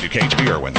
WKHB Irwin.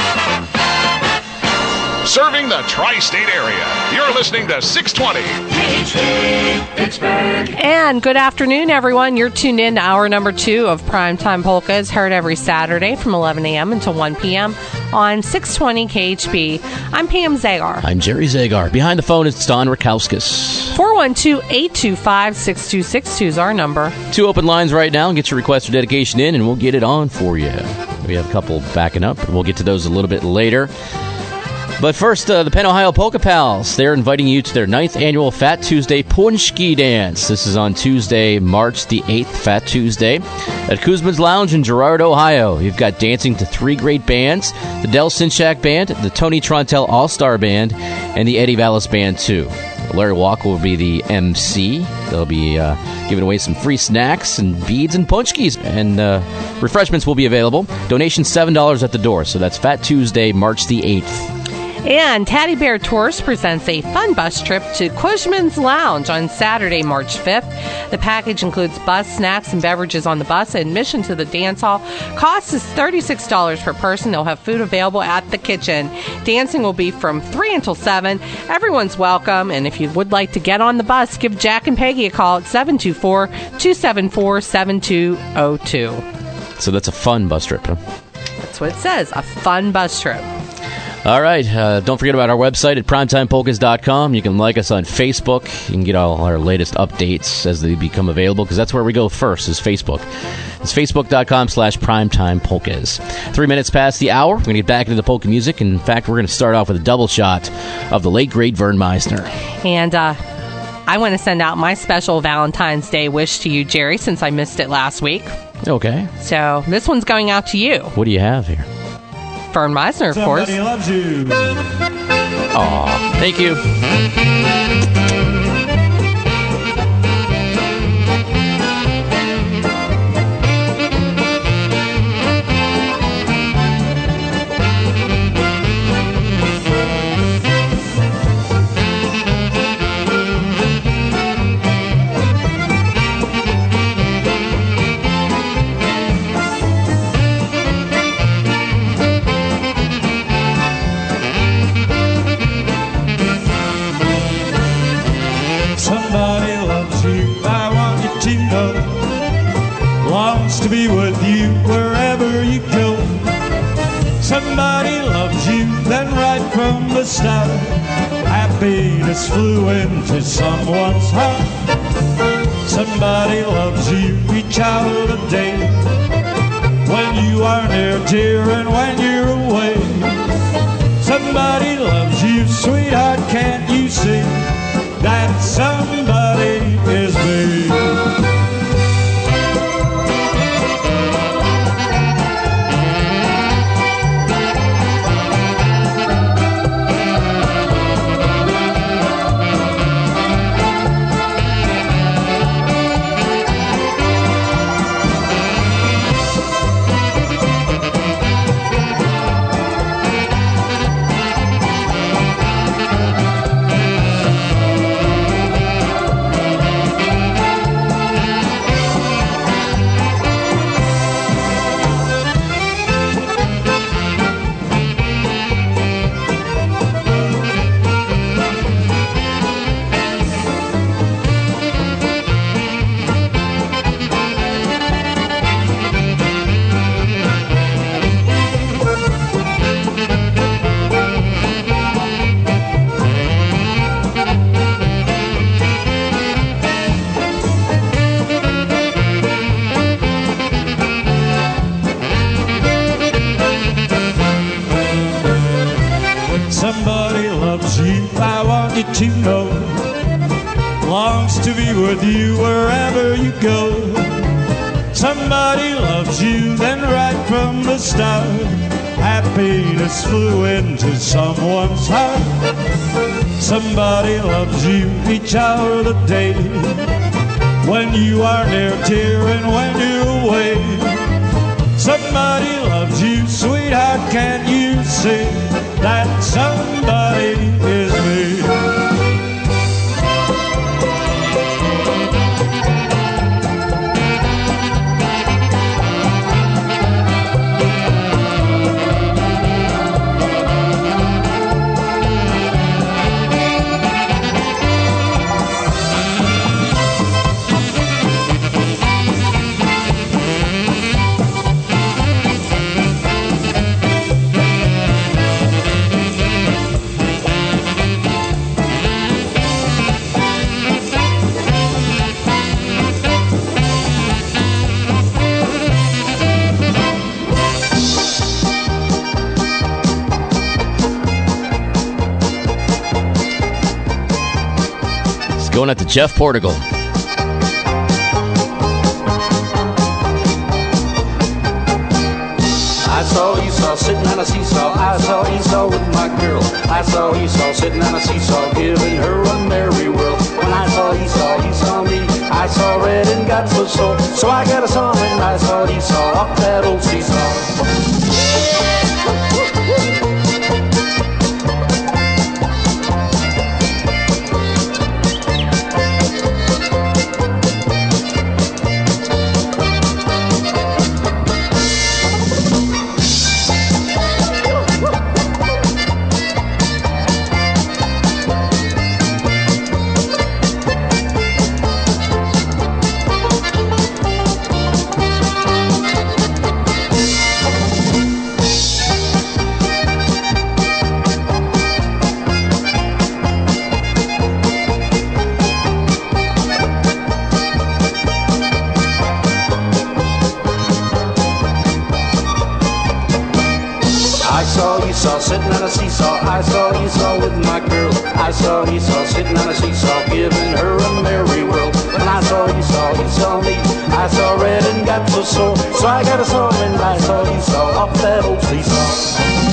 Serving the tri-state area. You're listening to 620. KHB Pittsburgh. And good afternoon, everyone. You're tuned in to hour number 2 of Primetime Polkas, heard every Saturday from 11 a.m. until 1 p.m. on 620 KHB. I'm Pam Zagar. I'm Jerry Zagar. Behind the phone is Don Rakowskis. 412-825-6262 is our number. 2 open lines right now. Get your request for dedication in, and we'll get it on for you. We have a couple backing up, and we'll get to those a little bit later. But first, the Penn Ohio Polka Pals. They're inviting you to their 9th annual Fat Tuesday Punchki Dance. This is on Tuesday, March the 8th, Fat Tuesday, at Kuzman's Lounge in Girard, Ohio. You've got dancing to 3 great bands, the Del Sinchak Band, the Tony Trontel All-Star Band, and the Eddie Vallis Band, too. Larry Walker will be the MC. They'll be giving away some free snacks and beads and punchkis, and refreshments will be available. Donation $7 at the door, so that's Fat Tuesday, March the 8th. And Teddy Bear Tours presents a fun bus trip to Cushman's Lounge on Saturday, March 5th. The package includes bus, snacks, and beverages on the bus. Admission to the dance hall cost is $36 per person. They'll have food available at the kitchen. Dancing will be from 3 until 7. Everyone's welcome. And if you would like to get on the bus, give Jack and Peggy a call at 724-274-7202. So that's a fun bus trip, huh? That's what it says, a fun bus trip. All right. Don't forget about our website at primetimepolkas.com. You can like us on Facebook. You can get all our latest updates as they become available, because that's where we go first, is Facebook. It's facebook.com/primetimepolkas. 3 minutes past the hour. We're going to get back into the polka music. In fact, we're going to start off with a double shot of the late, great Vern Meisner. And I want to send out my special Valentine's Day wish to you, Jerry, since I missed it last week. Okay. So this one's going out to you. What do you have here? Vern Meisner, of course. Somebody loves you. Aw, thank you. To be with you wherever you go. Somebody loves you, then right from the start, happiness flew into someone's heart. Somebody loves you each hour of the day, when you are near, dear, and when you're away. Somebody loves you, sweetheart, can't you see that somebody is me? Somebody loves you, I want you to know, longs to be with you wherever you go. Somebody loves you, then right from the start, happiness flew into someone's heart. Somebody loves you each hour of the day, when you are near, dear, and when you're away. Somebody loves you, sweetheart, can't you see that somebody is me? Going out to Jeff Portugal. I saw Esau sitting on a seesaw. I saw Esau with my girl. I saw Esau sitting on a seesaw, giving her a merry whirl. When I saw Esau, he saw me. I saw red and got so sore. So I got a song when I saw Esau off that old seesaw. Esau sitting on a seesaw. I saw Esau with my girl. I saw Esau sitting on a seesaw, giving her a merry whirl. When I saw Esau, he saw me. I saw red and got so sore. So I got a song when I saw Esau off that old seesaw.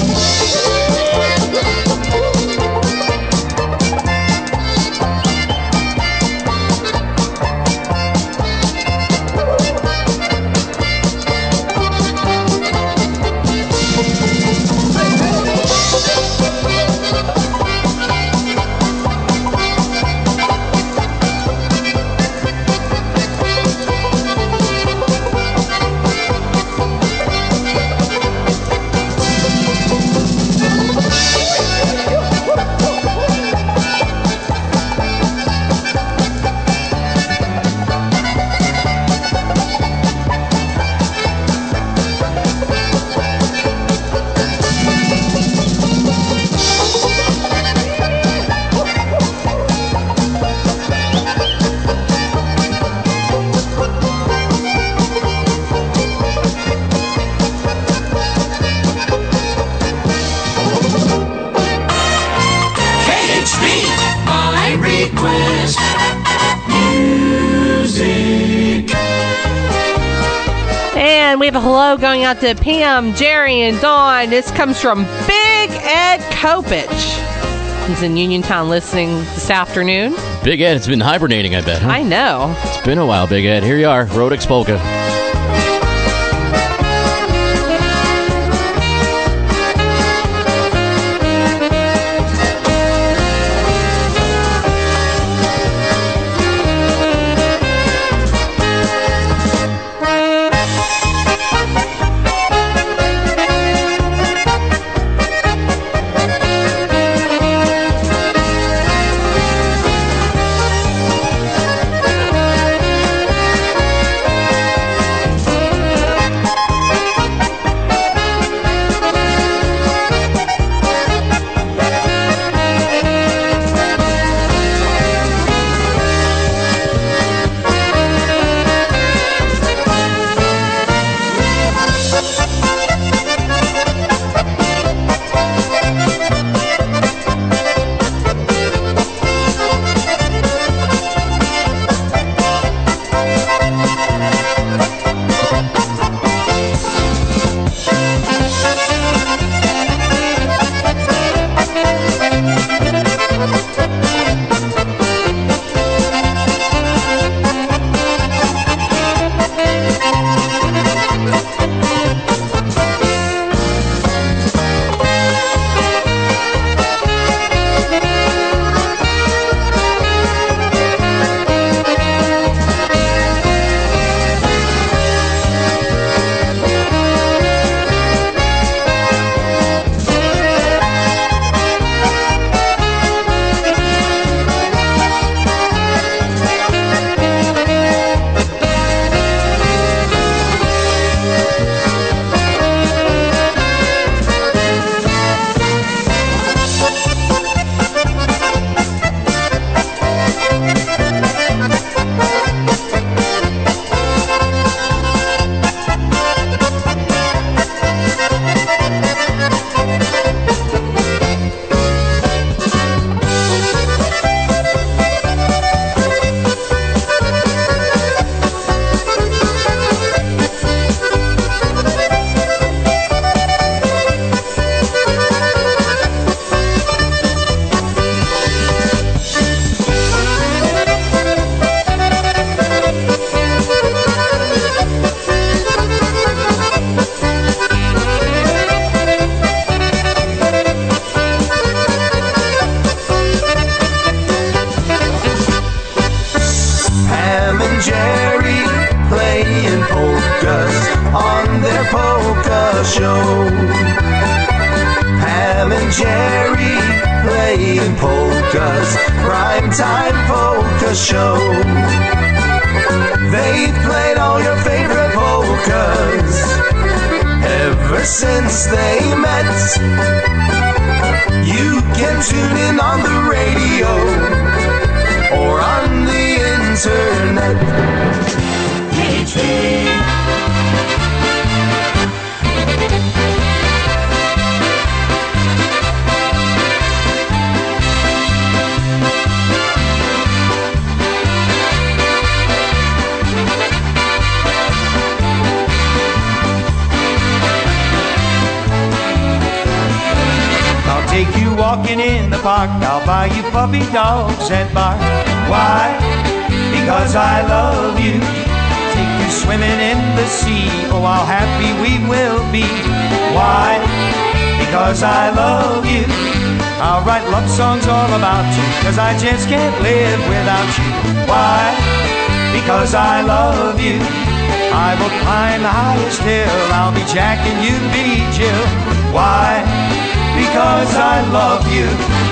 And we have a hello going out to Pam, Jerry, and Dawn. This comes from Big Ed Kopich. He's in Uniontown listening this afternoon. Big Ed, it's been hibernating, I bet, huh? I know. It's been a while, Big Ed. Here you are, Rhodex Polka. Pam and Jerry playing polkas, primetime polka show. They've played all your favorite polkas ever since they met. You can tune in on the radio or on the internet. KHP. Take you walking in the park, I'll buy you puppy dogs and bark. Why? Because I love you. Take you swimming in the sea, oh how happy we will be. Why? Because I love you. I'll write love songs all about you, 'cause I just can't live without you. Why? Because I love you. I will climb the highest hill, I'll be Jack and you be Jill. Why? Because I love you.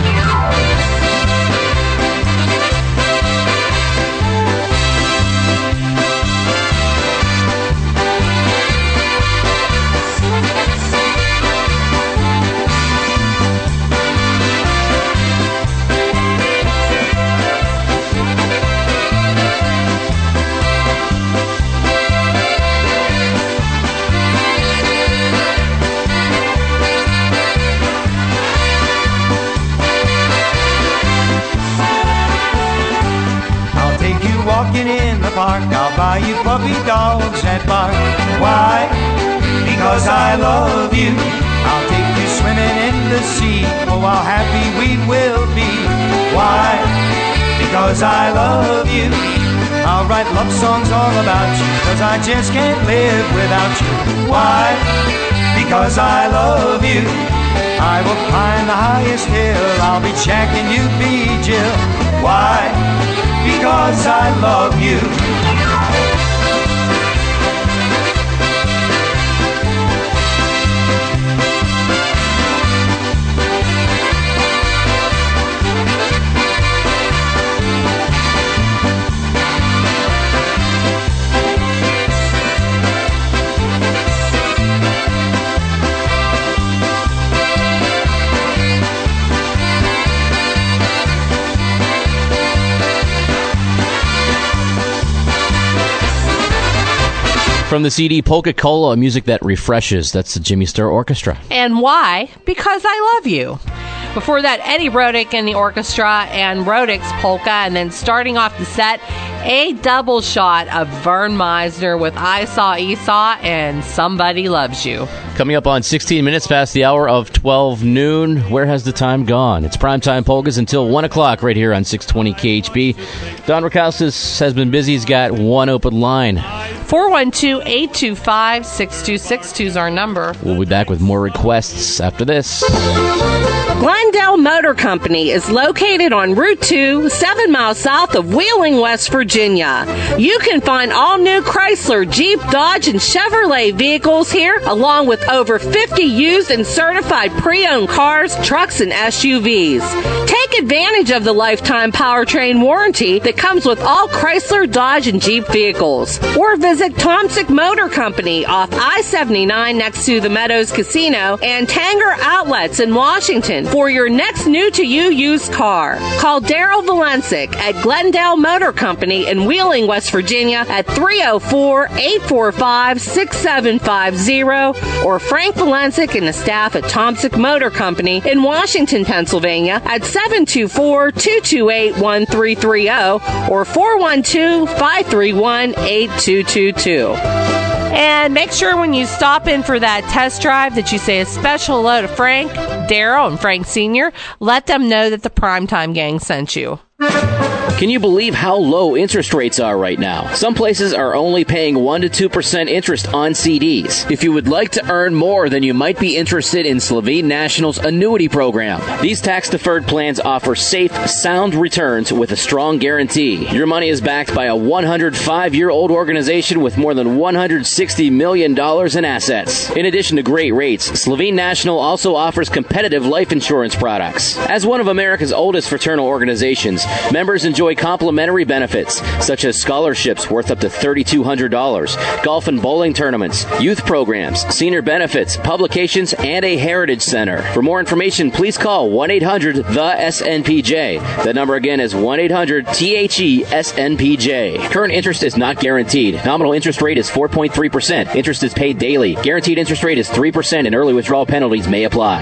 Walking in the park, I'll buy you puppy dogs and bark. Why? Because I love you. I'll take you swimming in the sea, oh how happy we will be. Why? Because I love you. I'll write love songs all about you, 'cause I just can't live without you. Why? Because I love you. I will climb the highest hill, I'll be Jack and you be Jill. Why? Because I love you. From the CD Polka-Cola, music that refreshes. That's the Jimmy Sturr Orchestra. And why? Because I love you. Before that, Eddie Roddick and the orchestra and Roddick's polka, and then starting off the set, a double shot of Vern Meisner with I Saw Esau and Somebody Loves You. Coming up on 16 minutes past the hour of 12 noon. Where has the time gone? It's Primetime Polkas until 1 o'clock right here on 620 KHB. Don Rakauskas has been busy. He's got one open line. 412-825-6262 is our number. We'll be back with more requests after this. Glendale Motor Company is located on Route 2, 7 miles south of Wheeling, West Virginia. You can find all new Chrysler, Jeep, Dodge, and Chevrolet vehicles here, along with over 50 used and certified pre-owned cars, trucks, and SUVs. Take advantage of the lifetime powertrain warranty that comes with all Chrysler, Dodge, and Jeep vehicles. Or visit Tomsic Motor Company off I-79 next to the Meadows Casino and Tanger Outlets in Washington for your next new-to-you used car. Call Daryl Valencic at Glendale Motor Company in Wheeling, West Virginia at 304-845-6750 or Frank Valencic and the staff at Tomsic Motor Company in Washington, Pennsylvania at 724-228-1330 or 412-531-8222. And make sure when you stop in for that test drive that you say a special hello to Frank, Daryl, and Frank Sr. Let them know that the Primetime Gang sent you. Can you believe how low interest rates are right now? Some places are only paying 1 to 2% interest on CDs. If you would like to earn more, then you might be interested in Slovene National's annuity program. These tax-deferred plans offer safe, sound returns with a strong guarantee. Your money is backed by a 105-year-old organization with more than $160 million in assets. In addition to great rates, Slovene National also offers competitive life insurance products. As one of America's oldest fraternal organizations, members enjoy complimentary benefits, such as scholarships worth up to $3,200, golf and bowling tournaments, youth programs, senior benefits, publications, and a heritage center. For more information, please call 1-800-THE-SNPJ. That number again is 1-800-THE-SNPJ. Current interest is not guaranteed. Nominal interest rate is 4.3%. Interest is paid daily. Guaranteed interest rate is 3%, and early withdrawal penalties may apply.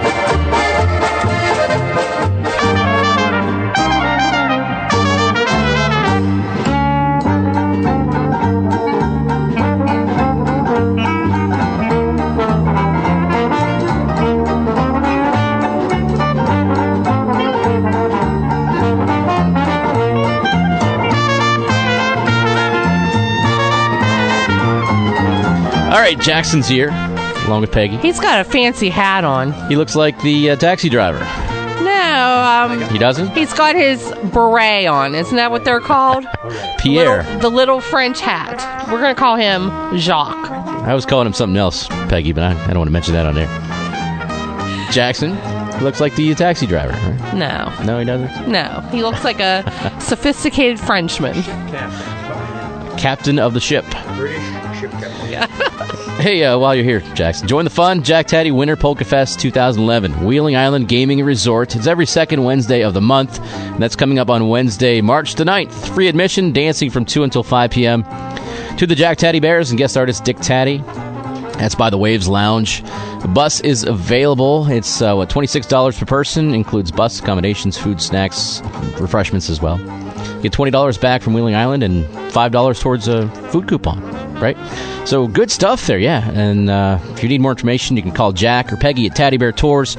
All right, Jackson's here, along with Peggy. He's got a fancy hat on. He looks like the taxi driver. No, he doesn't? He's got his beret on. Isn't that what they're called? Pierre. The little French hat. We're going to call him Jacques. I was calling him something else, Peggy, but I don't want to mention that on there. Jackson looks like the taxi driver, right? No. No, he doesn't? No. He looks like a sophisticated Frenchman. Captain of the ship. British ship captain. Yeah. Hey, while you're here, Jackson, join the fun. Jack Taddy Winter Polka Fest 2011, Wheeling Island Gaming and Resort. It's every second Wednesday of the month, and that's coming up on Wednesday, March the 9th. Free admission, dancing from 2 until 5 p.m. To the Jack Taddy Bears and guest artist Dick Taddy. That's by the Waves Lounge. The bus is available. It's $26 per person, includes bus accommodations, food, snacks, refreshments as well. Get $20 back from Wheeling Island and $5 towards a food coupon, right? So good stuff there, yeah. And if you need more information, you can call Jack or Peggy at Taddy Bear Tours,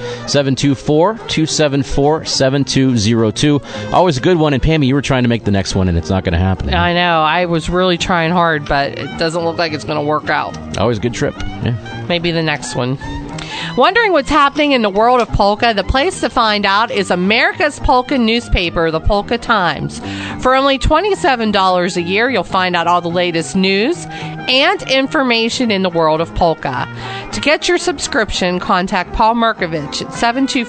724-274-7202. Always a good one. And Pammy, you were trying to make the next one, and it's not going to happen. I know. I was really trying hard, but it doesn't look like it's going to work out. Always a good trip, yeah. Maybe the next one. Wondering what's happening in the world of polka? The place to find out is America's polka newspaper, the Polka Times. For only $27 a year, you'll find out all the latest news and information in the world of polka. To get your subscription, contact Paul Merkovich at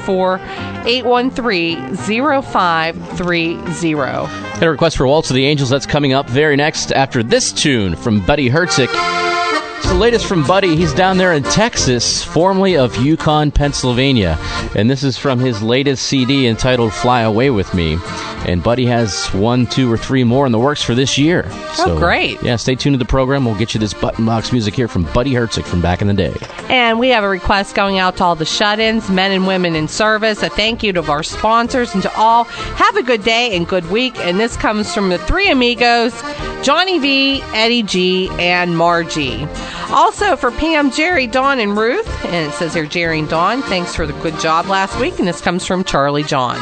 724-813-0530. Got a request for Waltz of the Angels. That's coming up very next after this tune from Buddy Hertzik. It's the latest from Buddy. He's down there in Texas, formerly of Yukon, Pennsylvania. And this is from his latest CD entitled Fly Away With Me. And Buddy has 1, 2, or 3 more in the works for this year. So, great. Yeah, stay tuned to the program. We'll get you this button box music here from Buddy Hertzik from back in the day. And we have a request going out to all the shut-ins, men and women in service. A thank you to our sponsors and to all. Have a good day and good week. And this comes from the 3 amigos, Johnny V, Eddie G, and Margie. Also for Pam, Jerry, Dawn, and Ruth. And it says here, Jerry and Dawn, thanks for the good job last week. And this comes from Charlie Johns.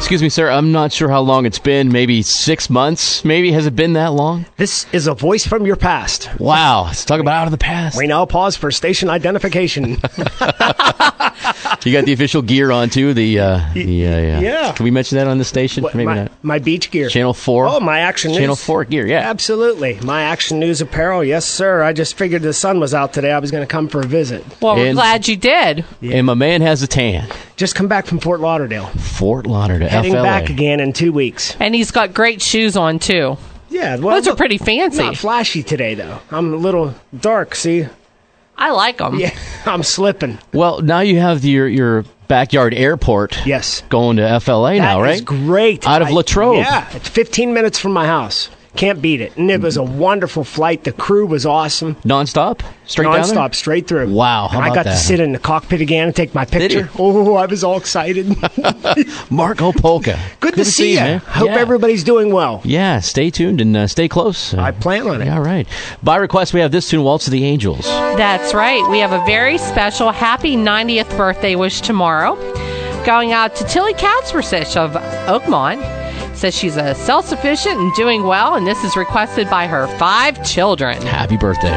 Excuse me, sir. I'm not sure how long it's been. Maybe 6 months? Maybe? Has it been that long? This is a voice from your past. Wow. Let's talk about out of the past. We now pause for station identification. You got the official gear on, too? Yeah. Can we mention that on the station? Maybe not. My beach gear. Channel 4? Oh, my Action News. Channel 4 gear, yeah. Absolutely. My Action News apparel. Yes, sir. I just figured the sun was out today. I was going to come for a visit. Well, we're glad you did. Yeah. And my man has a tan. Just come back from Fort Lauderdale. Fort Lauderdale, Heading FLA. back again in 2 weeks. And he's got great shoes on, too. Yeah. Well, those are pretty fancy. Not flashy today, though. I'm a little dark, see? I like them. Yeah, I'm slipping. Well, now you have your backyard airport. Yes. Going to FLA now, right? That is great. Out of Latrobe. Yeah. It's 15 minutes from my house. Can't beat it. And it was a wonderful flight. The crew was awesome. Non-stop? Straight down there? Non-stop, straight through. Wow, how and about I got that? to sit in the cockpit again and take my picture. Oh, I was all excited. Marco Polka. Good to see you. man. Hope Yeah. everybody's doing well. Yeah, stay tuned and stay close. I plan on it. All right. By request, we have this tune, Waltz of the Angels. That's right. We have a very special happy 90th birthday wish tomorrow. Going out to Tilly Katzversich of Oakmont. Says she's self-sufficient and doing well, and this is requested by her 5 children. Happy birthday.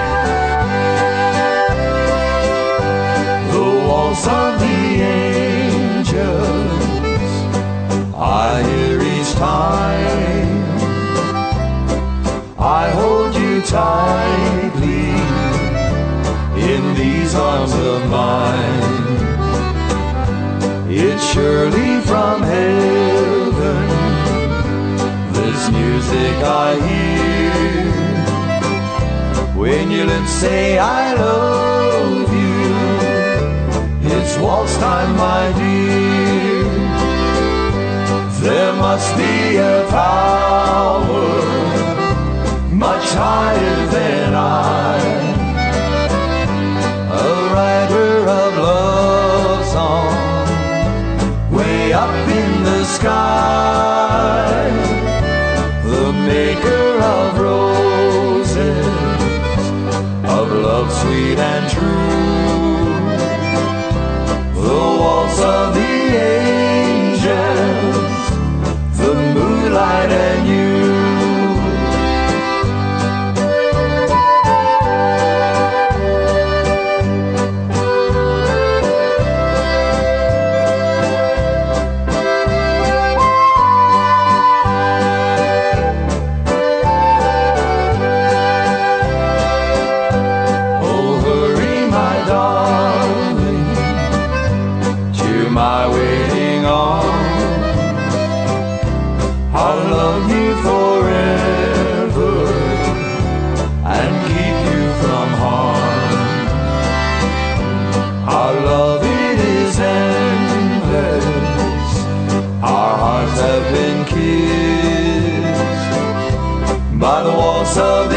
The waltz of the angels I hear each time I hold you tightly in these arms of mine. It's surely from heaven, this music I hear, when your lips say I love you. It's waltz time, my dear. There must be a power much higher than I, a writer of love song way up in the sky, the maker of roses, of love sweet and true, the waltz of the angels, the moonlight and you. By the waltz of the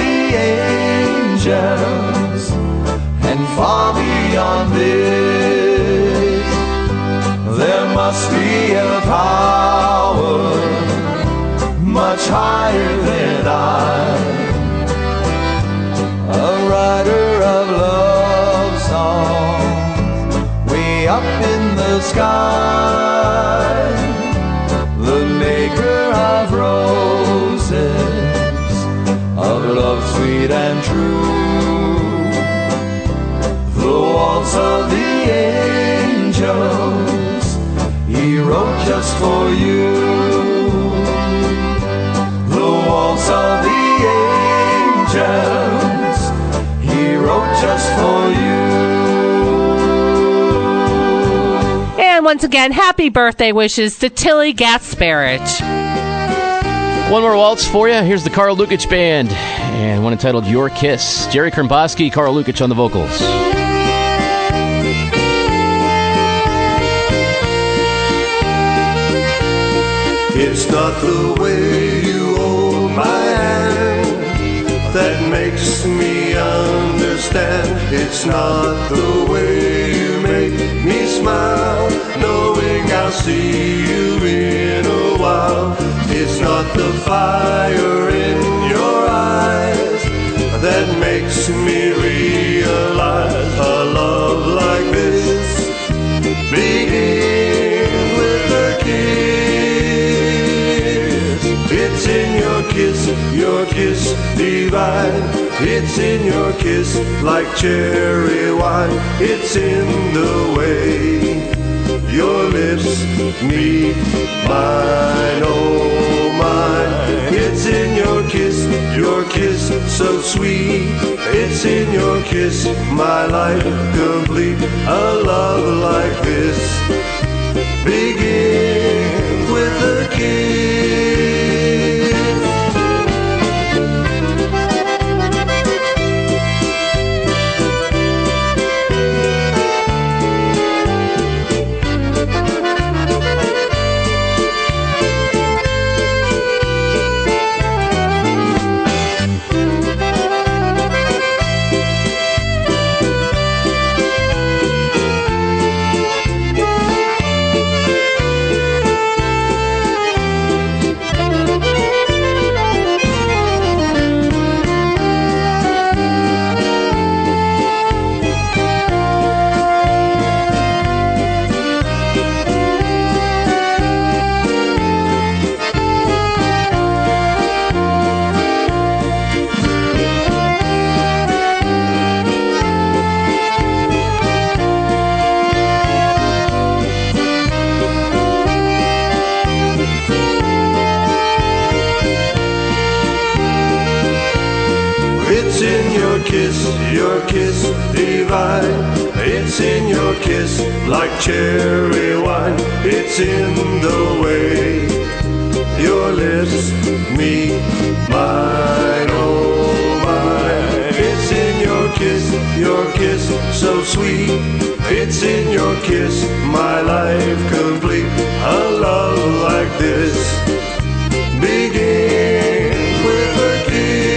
angels, and far beyond this, there must be a power much higher than I, a writer of love songs way up in the sky, the maker of roses, of love sweet and true, the waltz of the angels he wrote just for you, the waltz of the angels he wrote just for you. And once again, happy birthday wishes to Tilly Katzversich. One more waltz for you. Here's the Carl Lukic Band, and one entitled Your Kiss. Jerry Kromboski, Carl Lukic on the vocals. It's not the way you hold my hand that makes me understand. It's not the way you make me smile, knowing I'll see you in a while. It's not the fire in your eyes that makes me realize a love like this begins with a kiss. It's in your kiss like cherry wine. It's in the way your lips meet mine, oh mine. It's in your kiss so sweet. It's in your kiss, my life complete. A love like this begins with a kiss. Your kiss divine. It's in your kiss like cherry wine. It's in the way your lips meet mine, oh mine. It's in your kiss so sweet. It's in your kiss, my life complete. A love like this begins with a kiss.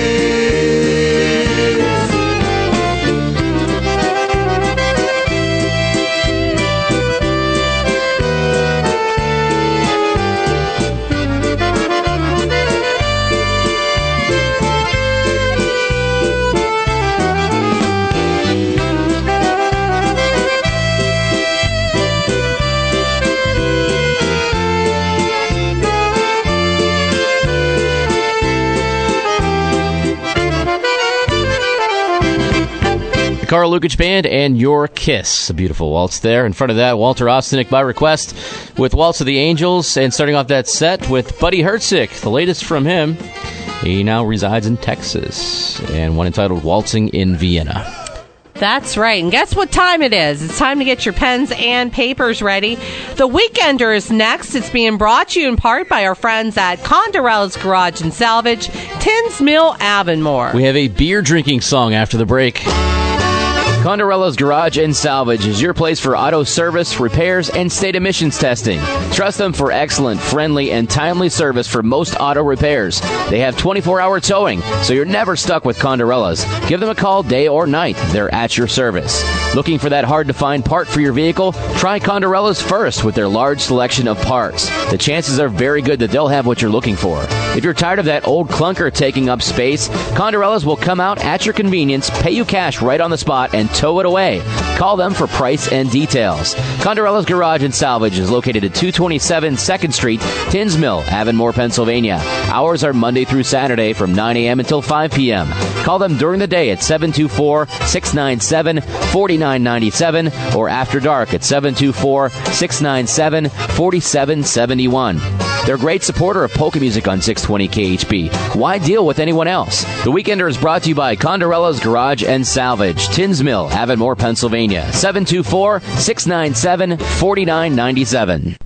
The Carl Lukic Band and Your Kiss. A beautiful waltz there. In front of that, Walter Ostanek by request with Waltz of the Angels. And starting off that set with Buddy Hertzik, the latest from him. He now resides in Texas. And one entitled Waltzing in Vienna. That's right. And guess what time it is? It's time to get your pens and papers ready. The Weekender is next. It's being brought to you in part by our friends at Condorella's Garage and Salvage, Tins Mill, Avonmore. We have a beer drinking song after the break. Condorella's Garage and Salvage is your place for auto service, repairs, and state emissions testing. Trust them for excellent, friendly, and timely service for most auto repairs. They have 24-hour towing, so you're never stuck with Condorella's. Give them a call day or night. They're at your service. Looking for that hard-to-find part for your vehicle? Try Condorella's first with their large selection of parts. The chances are very good that they'll have what you're looking for. If you're tired of that old clunker taking up space, Condorella's will come out at your convenience, pay you cash right on the spot, and tow it away. Call them for price and details. Condorella's Garage and Salvage is located at 227 2nd Street, Tins Mill, Avonmore, Pennsylvania. Hours are Monday through Saturday from 9 a.m. until 5 p.m. Call them during the day at 724-697-4997 or after dark at 724-697-4771. They're a great supporter of polka music on 620 KHB. Why deal with anyone else? The Weekender is brought to you by Condorella's Garage and Salvage, Tins Mill, Avonmore, Pennsylvania. 724-697-4997.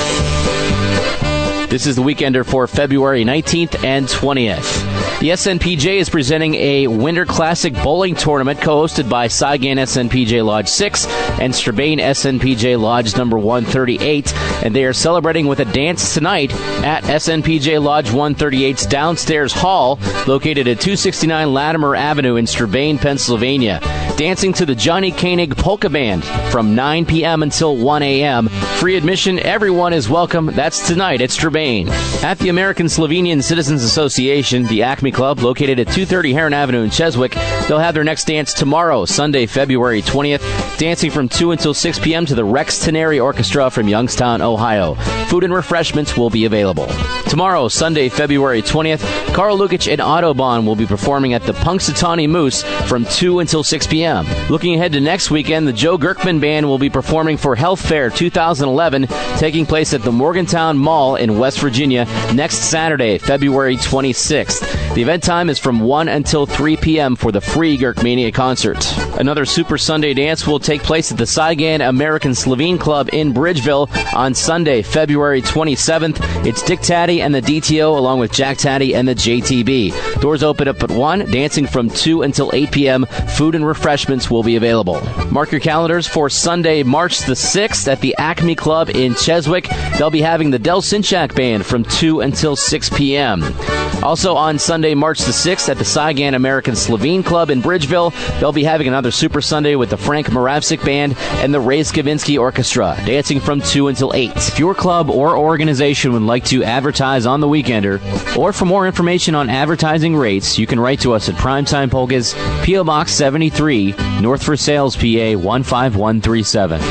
This is the Weekender for February 19th and 20th. The SNPJ is presenting a Winter Classic Bowling Tournament co-hosted by Saigon SNPJ Lodge 6 and Strabane SNPJ Lodge number 138, and they are celebrating with a dance tonight at SNPJ Lodge 138's downstairs hall, located at 269 Latimer Avenue in Strabane, Pennsylvania. Dancing to the Johnny Koenig Polka Band from 9 p.m. until 1 a.m. Free admission, everyone is welcome. That's tonight at Strabane. At the American Slovenian Citizens Association, the Acme Acme Club, located at 230 Heron Avenue in Cheswick. They'll have their next dance tomorrow, Sunday, February 20th, dancing from 2 until 6 p.m. to the Rex Teneri Orchestra from Youngstown, Ohio. Food and refreshments will be available. Tomorrow, Sunday, February 20th, Carl Lukic and Autobahn will be performing at the Punxsutawney Moose from 2 until 6 p.m. Looking ahead to next weekend, the Joe Gerkman Band will be performing for Health Fair 2011, taking place at the Morgantown Mall in West Virginia next Saturday, February 26th. The event time is from 1 until 3 p.m. for the free Gerkmania concert. Another Super Sunday dance will take place at the Saigon American Slovene Club in Bridgeville on Sunday, February 27th. It's Dick Taddy and the DTO along with Jack Taddy and the JTB. Doors open up at 1, dancing from 2 until 8 p.m. Food and refreshments will be available. Mark your calendars for Sunday, March the 6th at the Acme Club in Cheswick. They'll be having the Del Sinchak Band from 2 until 6 p.m. Also on Sunday, March the 6th at the Saigon American Slovene Club in Bridgeville, they'll be having another Super Sunday with the Frank Moravsik Band and the Ray Skavinsky Orchestra, dancing from 2 until 8. If your club or organization would like to advertise on the Weekender, or for more information on advertising rates, you can write to us at Primetime Polkas, P.O. Box 73, North Versailles, PA 15137.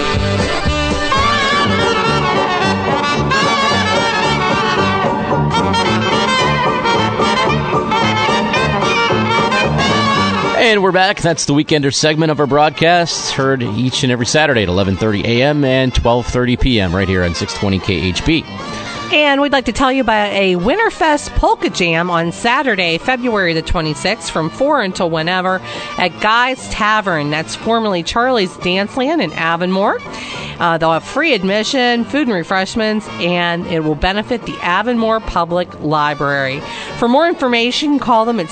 And we're back. That's the Weekender segment of our broadcast, heard each and every Saturday at 11:30 a.m. and 12:30 p.m. right here on 620 KHB. And we'd like to tell you about a Winterfest Polka Jam on Saturday, February the 26th from 4 until whenever at Guy's Tavern. That's formerly Charlie's Danceland in Avonmore. They'll have free admission, food and refreshments, and it will benefit the Avonmore Public Library. For more information, call them at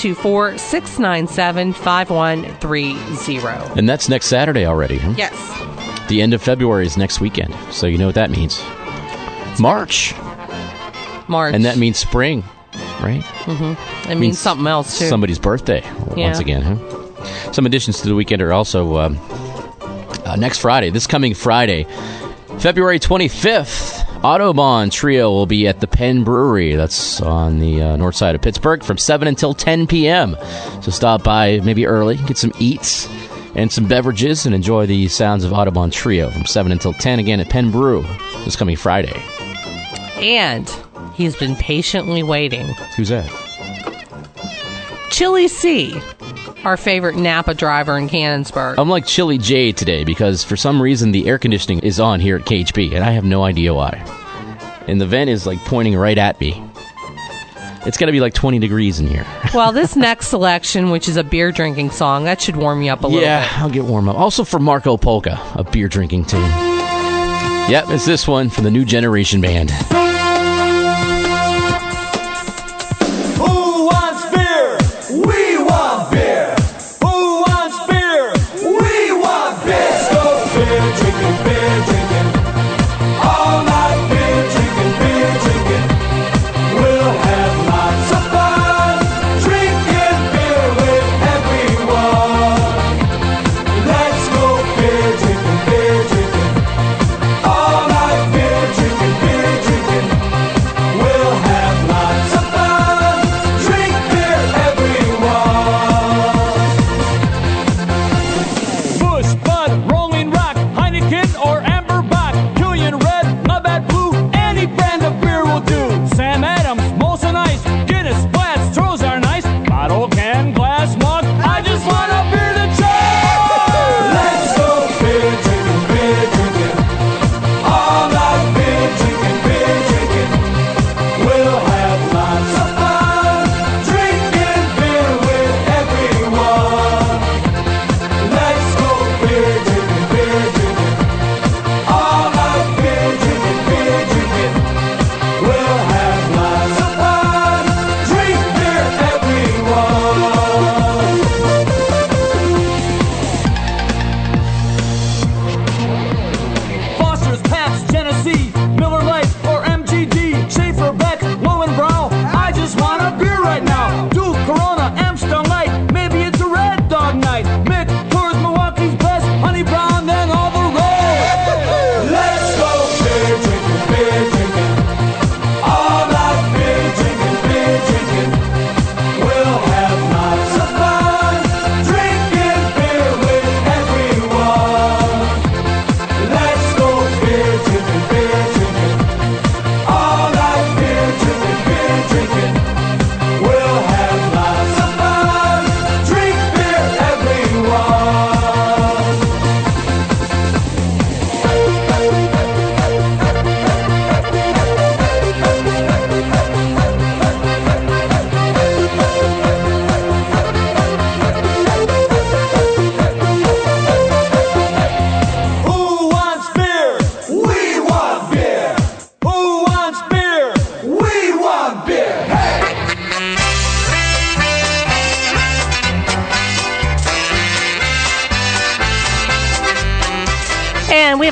724-697-5130. And that's next Saturday already, huh? Yes. The end of February is next weekend, so you know what that means. March. And that means spring, right? Mm-hmm. It means something else, too. Somebody's birthday, once again, huh? Some additions to the weekend are also next Friday, this coming Friday, February 25th, Autobahn Trio will be at the Penn Brewery. That's on the north side of Pittsburgh from 7 until 10 p.m. So stop by maybe early, get some eats and some beverages, and enjoy the sounds of Autobahn Trio from 7 until 10, again at Penn Brew this coming Friday. And he's been patiently waiting. Who's that? Chili C, our favorite Napa driver in Cannonsburg. I'm like Chili J today because for some reason the air conditioning is on here at KHB, and I have no idea why. And the vent is like pointing right at me. It's got to be like 20 degrees in here. Well, this next selection, which is a beer drinking song, that should warm you up a little bit. Yeah, I'll get warm up. Also for Marco Polka, a beer drinking tune. Yep, it's this one from the New Generation Band. Who wants beer? We want beer. Who wants beer? We want beer. Let's go beer drinking, all night beer drinking. We'll have lots of fun drinking beer with everyone. Let's go beer drinking, all night beer drinking.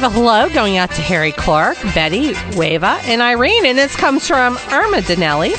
have a hello going out to Harry Clark, Betty, Wava, and Irene, and this comes from Irma Dinelli.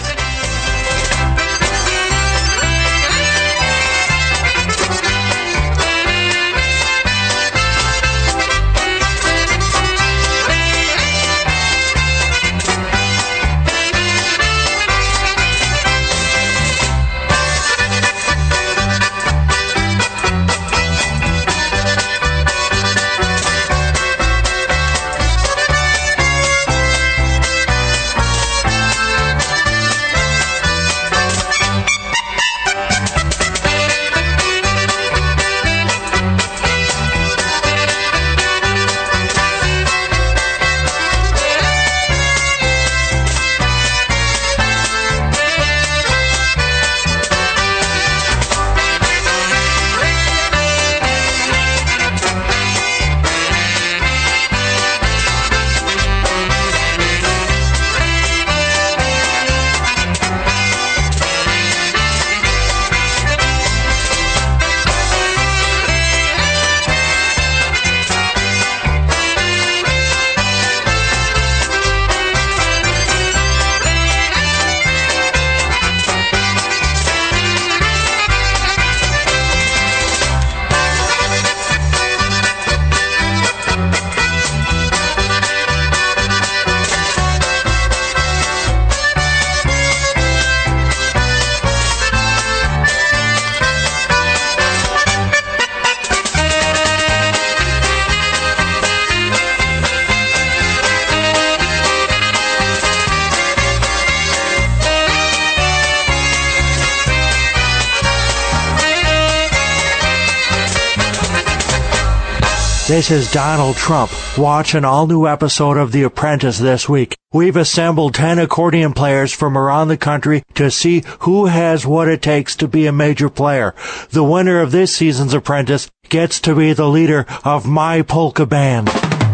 This is Donald Trump. Watch an all-new episode of The Apprentice this week. We've assembled 10 accordion players from around the country to see who has what it takes to be a major player. The winner of this season's Apprentice gets to be the leader of my polka band.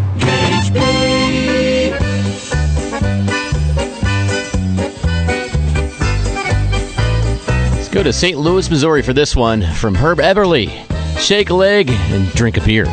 Gage B. Let's go to St. Louis, Missouri for this one from Herb Everly. Shake a leg and drink a beer.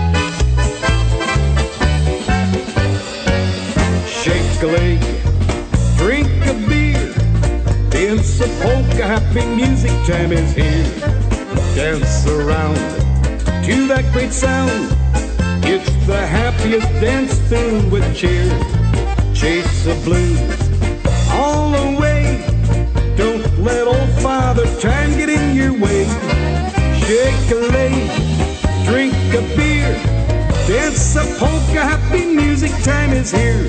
Shake a leg, drink a beer, dance a polka, happy music time is here. Dance around to that great sound, it's the happiest dance filled with cheer. Chase the blues all the way, don't let old Father Time get in your way. Shake a leg, drink a beer, dance a polka, happy music time is here.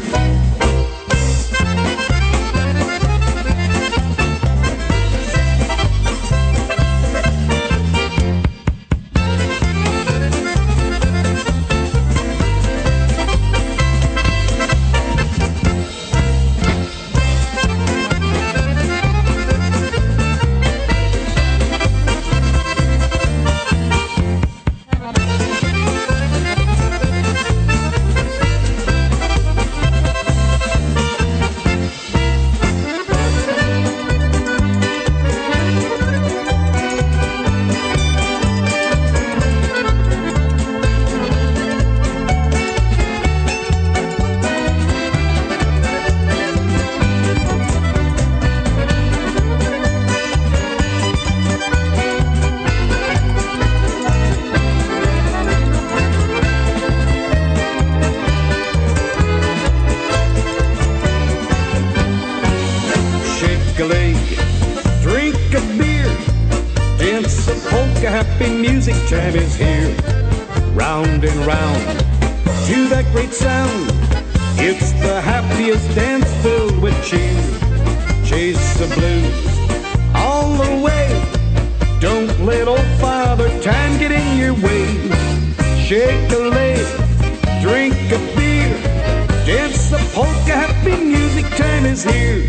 Time is here, round and round to that great sound. It's the happiest dance filled with cheer. Chase the blues all the way, don't let old Father Time get in your way. Shake a leg, drink a beer, dance the polka, happy music time is here.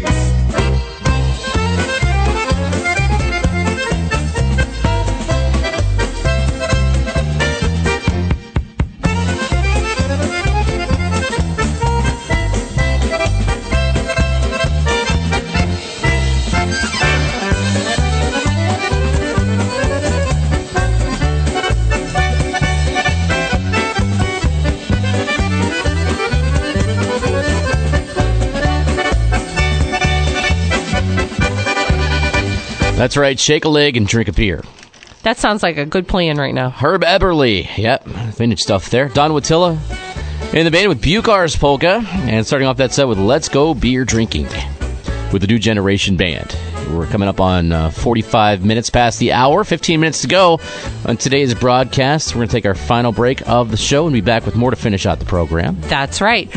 That's right. Shake a leg and drink a beer. That sounds like a good plan right now. Herb Eberle. Yep. Vintage stuff there. Don Wattilla in the band with Buchar's Polka. And starting off that set with Let's Go Beer Drinking with the New Generation Band. We're coming up on 45 minutes past the hour. 15 minutes to go on today's broadcast. We're going to take our final break of the show and be back with more to finish out the program. That's right.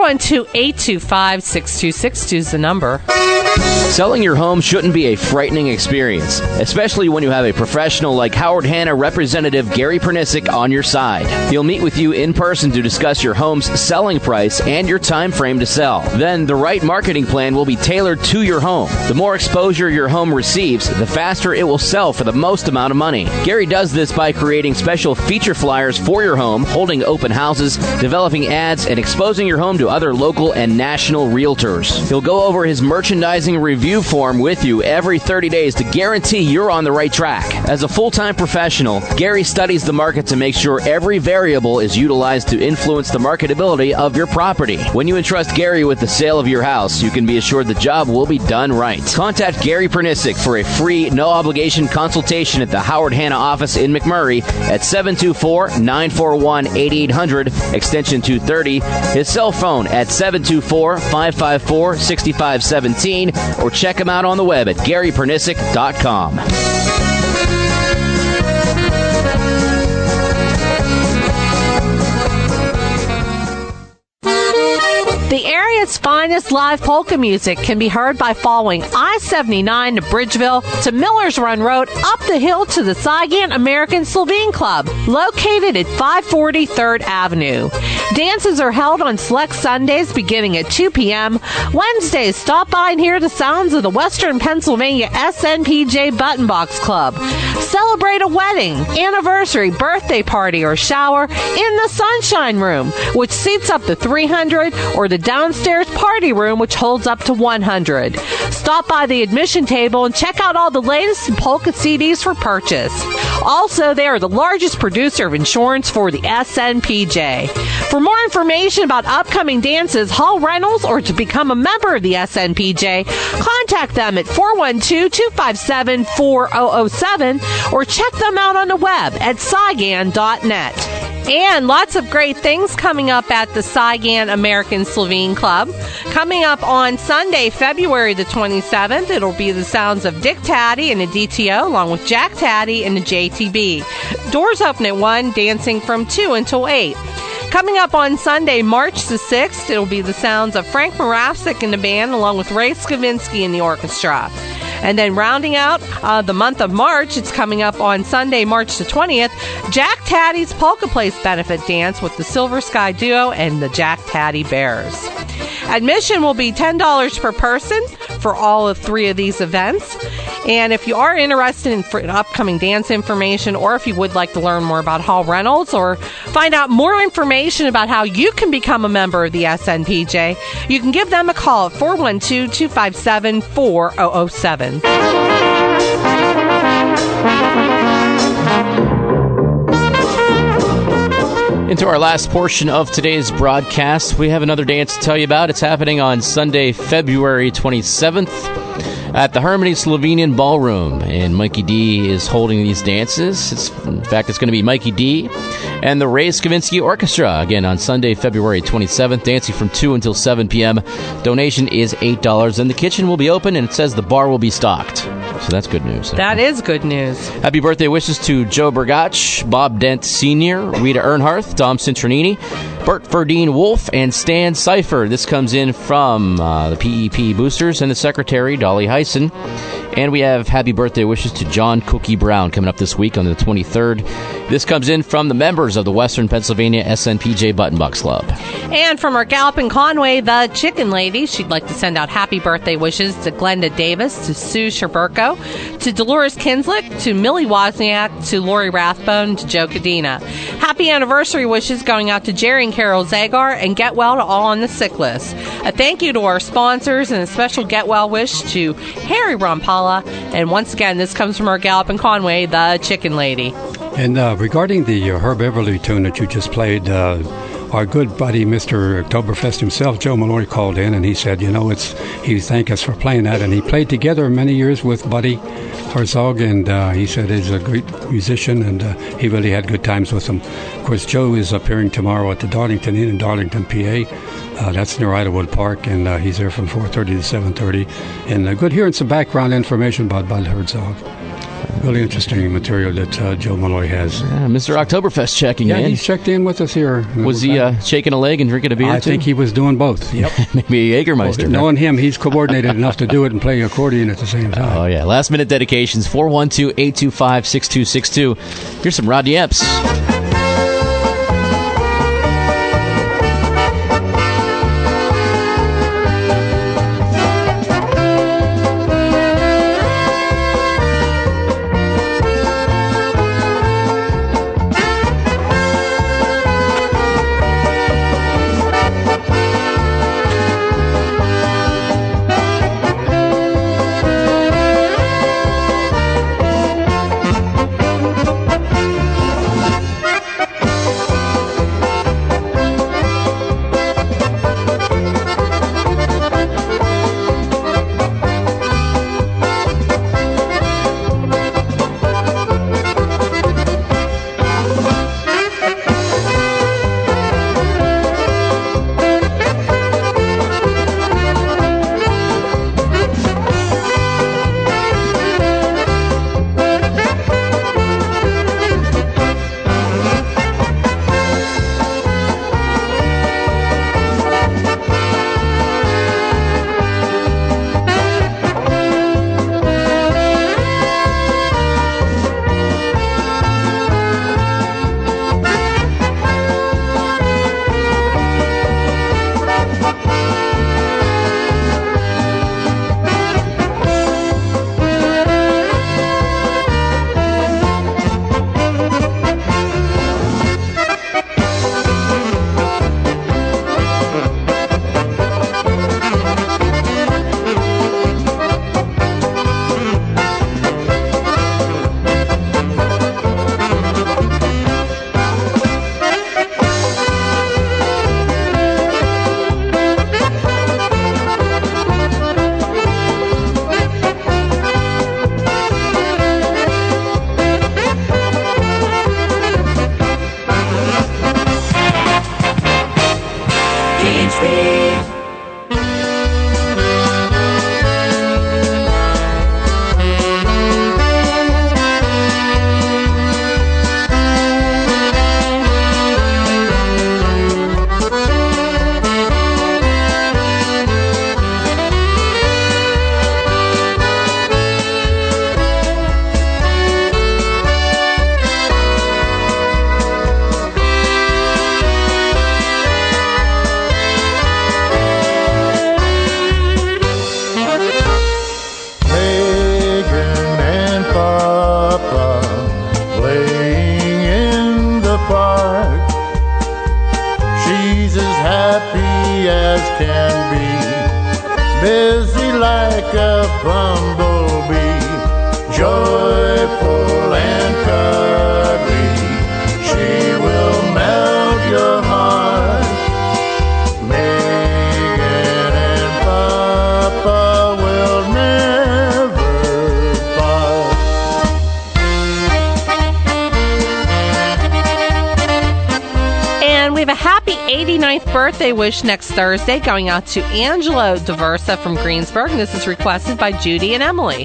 412-825-6262 is the number. Selling your home shouldn't be a frightening experience, especially when you have a professional like Howard Hanna representative Gary Pernisic on your side. He'll meet with you in person to discuss your home's selling price and your time frame to sell. Then the right marketing plan will be tailored to your home. The more exposure your home receives, the faster it will sell for the most amount of money. Gary does this by creating special feature flyers for your home, holding open houses, developing ads, and exposing your home to other local and national realtors. He'll go over his merchandising review form with you every 30 days to guarantee you're on the right track. As a full-time professional, Gary studies the market to make sure every variable is utilized to influence the marketability of your property. When you entrust Gary with the sale of your house, you can be assured the job will be done right. Contact Gary Pernisic for a free, no-obligation consultation at the Howard Hanna office in McMurray at 724-941-8800, extension 230. His cell phone at 724-554-6517, or check him out on the web at GaryPernisic.com. The area's finest live polka music can be heard by following I-79 to Bridgeville to Millers Run Road, up the hill to the Saigon American Slovene Club, located at 540 3rd Avenue. Dances are held on select Sundays beginning at 2 p.m. Wednesdays, stop by and hear the sounds of the Western Pennsylvania SNPJ Button Box Club. Celebrate a wedding, anniversary, birthday party, or shower in the Sunshine Room, which seats up to 300, or the downstairs party room, which holds up to 100. Stop by the admission table and check out all the latest polka CDs for purchase. Also, they are the largest producer of insurance for the SNPJ. For more information about upcoming dances, hall rentals, or to become a member of the SNPJ, contact them at 412-257-4007 or check them out on the web at Saigon.net. And lots of great things coming up at the Saigon American Slovene Club. Coming up on Sunday, February the 27th, it'll be the sounds of Dick Taddy and the DTO, along with Jack Taddy and the JTB. Doors open at 1, dancing from 2 until 8. Coming up on Sunday, March the 6th, it'll be the sounds of Frank Moravsik and the band, along with Ray Skavinsky in the orchestra. And then rounding out the month of March, it's coming up on Sunday, March the 20th, Jack Taddy's Polka Place Benefit Dance with the Silver Sky Duo and the Jack Taddy Bears. Admission will be $10 per person for all of 3 of these events. And if you are interested in upcoming dance information, or if you would like to learn more about hall rentals or find out more information about how you can become a member of the SNPJ, you can give them a call at 412-257-4007. Into our last portion of today's broadcast, we have another dance to tell you about. It's happening on Sunday, February 27th at the Harmony Slovenian Ballroom, and Mikey D is holding these dances. In fact, it's going to be Mikey D and the Ray Skavinsky Orchestra, again on Sunday, February 27th, dancing from 2 until 7 p.m. Donation is $8, and the kitchen will be open, and it says the bar will be stocked. So that's good news. That is good news. Happy birthday wishes to Joe Bergach, Bob Dent Sr., Rita Earnhardt, Dom Cintronini, Bert Verdine Wolf, and Stan Cipher. This comes in from the PEP Boosters and the Secretary, Dolly Hyson. And we have happy birthday wishes to John Cookie Brown coming up this week on the 23rd. This comes in from the members of the Western Pennsylvania SNPJ Button Box Club. And from our gal up in Conway, the Chicken Lady, she'd like to send out happy birthday wishes to Glenda Davis, to Sue Sherburko, to Dolores Kinslick, to Millie Wozniak, to Lori Rathbone, to Joe Cadena. Happy anniversary wishes going out to Jerry and Carol Zagar, and get well to all on the sick list. A thank you to our sponsors, and a special get well wish to Harry Rompala. And once again, this comes from our gal up in Conway, the Chicken Lady. And regarding the Herb Eberle tune that you just played, our good buddy, Mr. Oktoberfest himself, Joe Malloy, called in and he said, he thanked us for playing that. And he played together many years with Buddy Herzog, and he said he's a great musician, and he really had good times with him. Of course, Joe is appearing tomorrow at the Darlington Inn in Darlington, PA. That's near Idlewood Park, and he's there from 4:30 to 7:30. And good hearing some background information about Bud Herzog. Really interesting material that Joe Malloy has. Yeah, Mr. Oktoberfest checking in. Yeah, he's checked in with us here. Was he shaking a leg and drinking a beer, I think he was doing both. Yep. Maybe a Jägermeister. Knowing him, he's coordinated enough to do it and play accordion at the same time. Oh, yeah. Last-minute dedications, 412-825-6262. Here's some Rodney Epps. Birthday wish next Thursday going out to Angelo Diversa from Greensburg. And this is requested by Judy and Emily.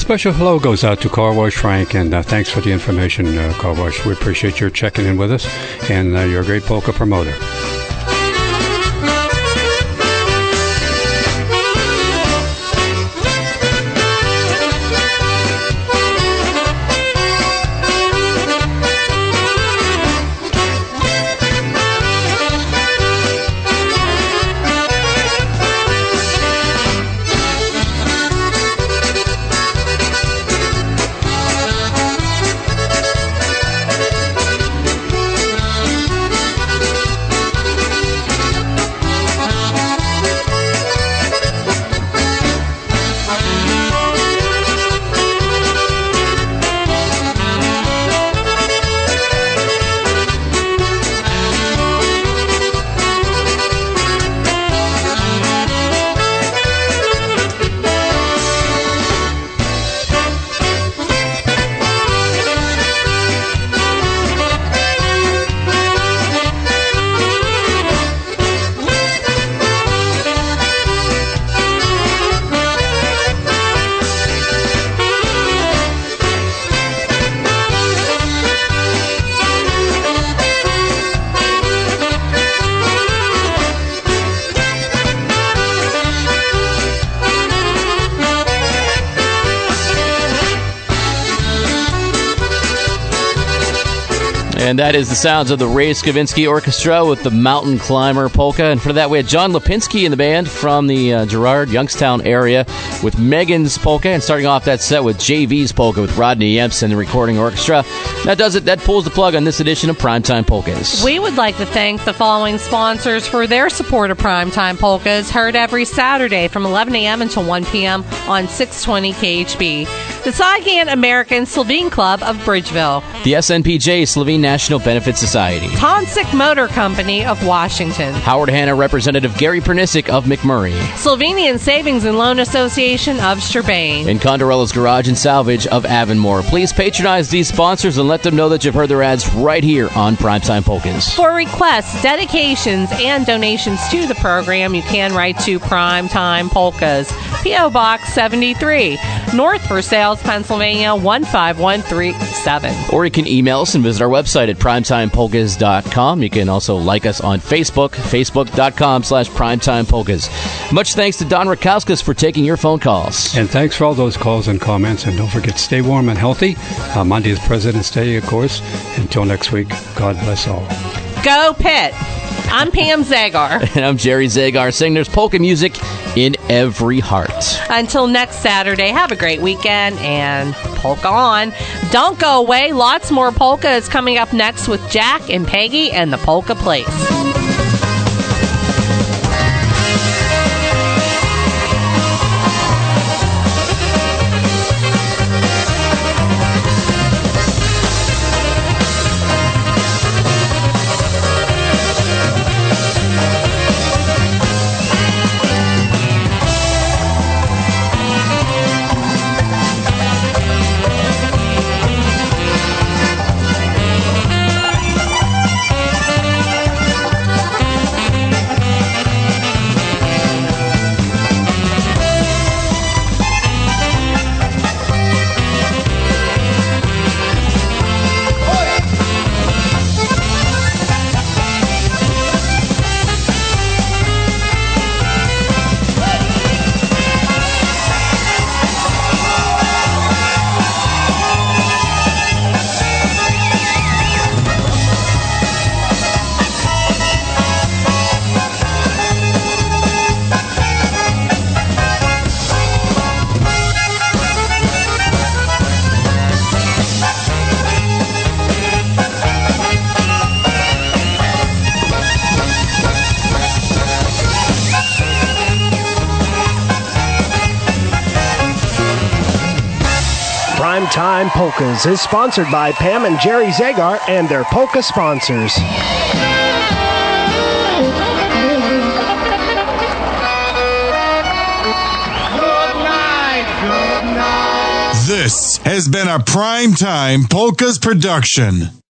special hello goes out to Car Wash Frank, and thanks for the information, Car Wash. We appreciate your checking in with us, and you're a great polka promoter. And that is the sounds of the Ray Skavinsky Orchestra with the Mountain Climber Polka. And for that, we had John Lipinski in the band from the Girard, Youngstown area with Megan's Polka. And starting off that set with JV's Polka with Rodney Yemps and the Recording Orchestra. That does it. That pulls the plug on this edition of Primetime Polkas. We would like to thank the following sponsors for their support of Primetime Polkas, heard every Saturday from 11 a.m. until 1 p.m. on 620 KHB. The Saigon American Slovene Club of Bridgeville. The SNPJ Slovene National Benefit Society. Tonsick Motor Company of Washington. Howard Hanna Representative Gary Pernisic of McMurray. Slovenian Savings and Loan Association of Strabane. And Condorella's Garage and Salvage of Avonmore. Please patronize these sponsors and let them know that you've heard their ads right here on Primetime Polkas. For requests, dedications, and donations to the program, you can write to Primetime Polkas, P.O. Box 73, North Versailles, Pennsylvania 15137. Or you can email us and visit our website at primetimepolkas.com. You can also like us on Facebook, facebook.com/primetimepolkas. Much thanks to Don Rakauskas for taking your phone calls. And thanks for all those calls and comments. And don't forget, stay warm and healthy. Monday is President's Day, of course. Until next week, God bless all. Go Pitt! I'm Pam Zagar. And I'm Jerry Zagar, saying there's polka music in every heart. Until next Saturday, have a great weekend and polka on. Don't go away. Lots more polka is coming up next with Jack and Peggy and the Polka Place. Primetime Polkas is sponsored by Pam and Jerry Zagar and their polka sponsors. This has been a Primetime Polkas production.